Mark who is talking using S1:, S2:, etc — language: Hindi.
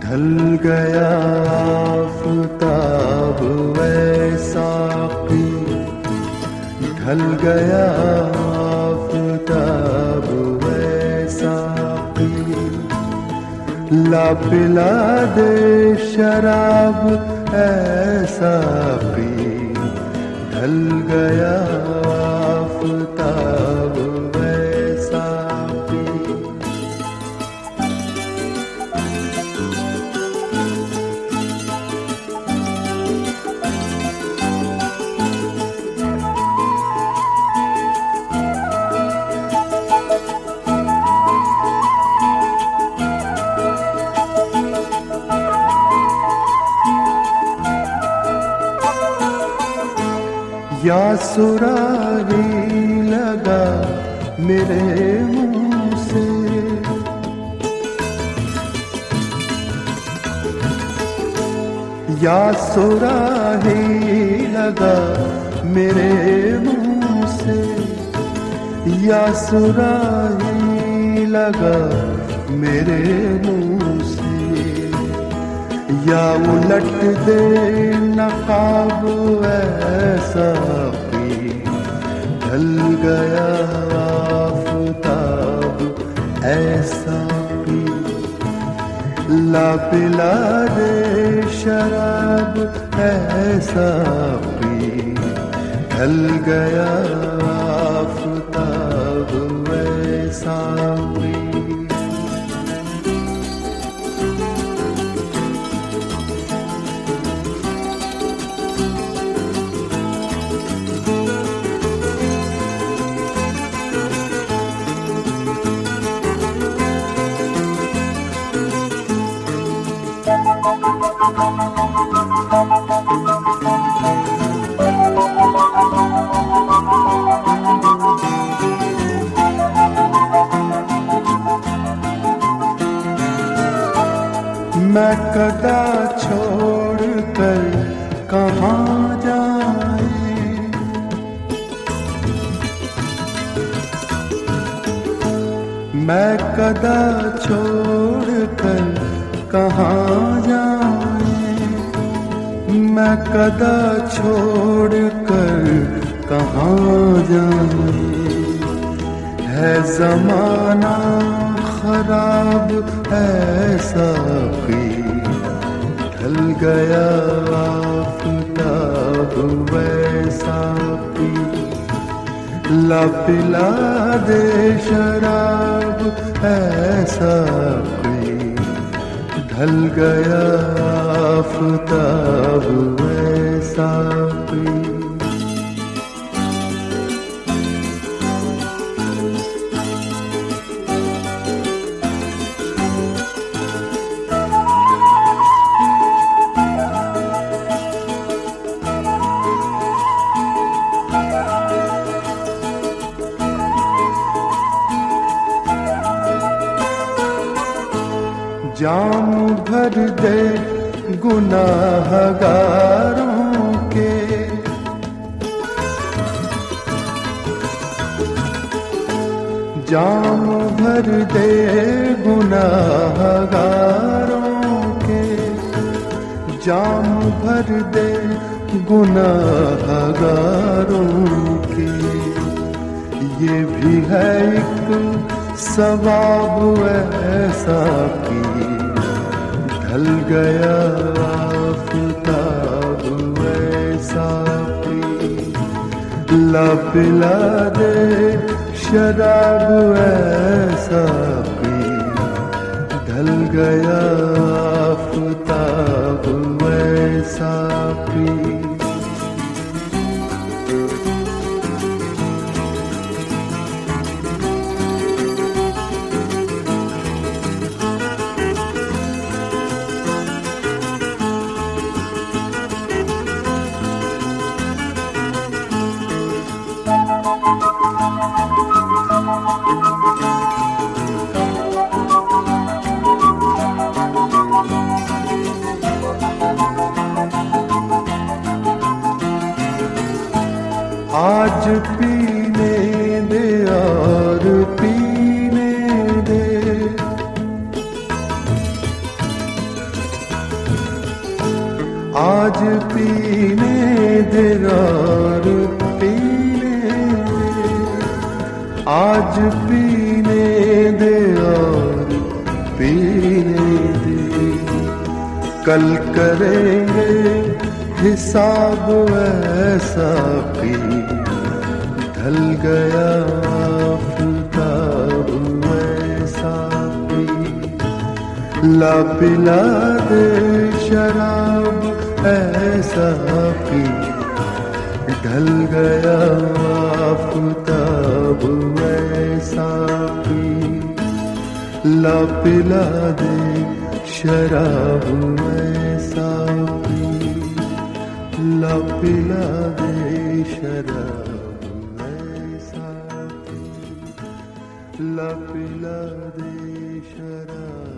S1: ढल गया आफताब ऐसा कि ढल गया आफताब ऐसा कि ला पिला दे शराब ऐसा कि ढल गया आफताब ऐसा कि या सुराही लगा मेरे मुंह से, या सुराही लगा मेरे मुंह से, या सुराही लगा मेरे मुंह से, या उलट दे नकाब ऐसा कि ढल गया आफताब ऐसा कि ला पिला दे शराब ऐसा कि ढल गया आफताब ऐसा कि मैं कदा छोड़ कर कहाँ जाए, मैं कदा छोड़ कर कहाँ जाए, मैं कदा छोड़ कर कहाँ जाए, है ज़माना खराब ऐसा कि ढल गया आफताब ऐसा कि ला पिला दे शराब ऐसा कि ढल गया आफताब ऐसा कि जाम भर दे गुनाहगारों के, जाम भर दे गुनाहगारों के, जाम भर दे गुनाहगारों के, ये भी है एक सवाब ऐसा कि ढल गया आफताब ऐसा कि ला पिला दे शराब ऐसा कि ढल गया आफताब ऐसा कि आज पीने दे और पीने दे, आज पीने दे और पीने दे, आज पीने दे और पीने दे। कल करेंगे हिसाब ऐसा पी, ढल गया आफताब ऐसा पी। ला पिला दे शराब ऐसा पी, ढल गया आफताब ऐसा पी। ला पिला दे शराब ऐसा पी, ला पिला दे शराब ऐसा पी, ला पिला दे शराब।